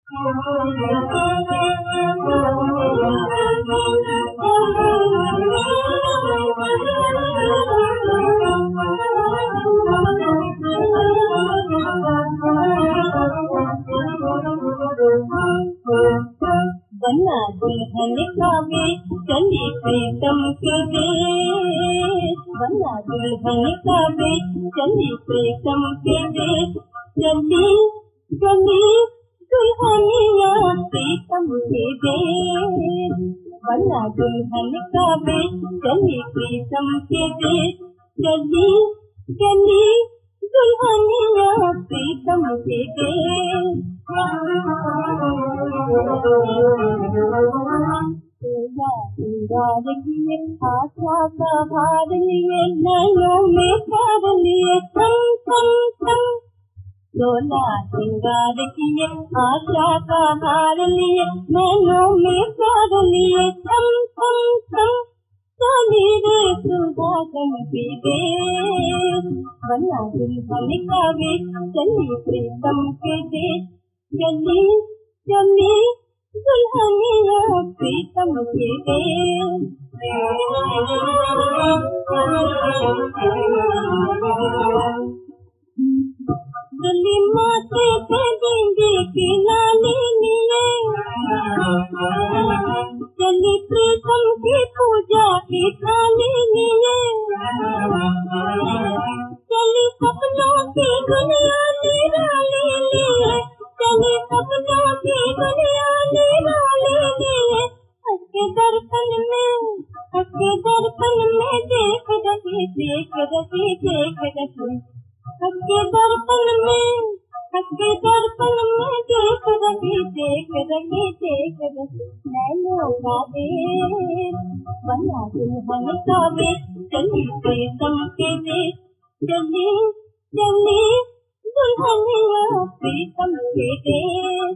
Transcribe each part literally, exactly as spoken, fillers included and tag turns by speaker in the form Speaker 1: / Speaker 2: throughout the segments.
Speaker 1: बना दुल्हन का वेश चली प्रीतम के देश, बना दुल्हन का वेश चली प्रीतम के देश, चली चली दुल्हनिया प्रीतम के देश, बना दुल्हन का वेश चली प्रीतम के देश, चली चली दुल्हनिया प्रीतम के देश। सिंगार किए आशा का भार लिए नैनों में कर लिए थम थम थम, सोला सिंगार किए आशा का भार लिए नैनों में कर लिए थम थम थम, चली रे सुहागन की देश, बना दुल्हन का वेश चली प्रीतम के देश, चली चली दुल्हनिया प्रीतम के देश। गली माथे पे देंगे की लाली लिए, चली प्रीतम की पूजा की थाली लिए, चली सपनों की दुनिया निराली लिए, चली सपनों की दुनिया निराली लिए, हंस दर्पण में हंस दर्पण में देख रही देख रही देख रही, हंस दर्पण में हंस दर्पण में देख रही देख रही देख रही, नैनों का देश बना दुल्हन का वेश चली प्रीतम के देश, चली चली दुल्हनिया प्रीतम के देश।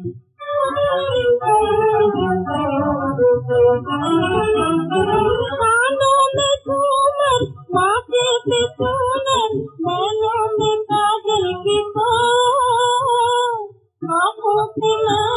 Speaker 1: कानों में झूमर माथे पे सोनर, नैनों में काजल की आँखों से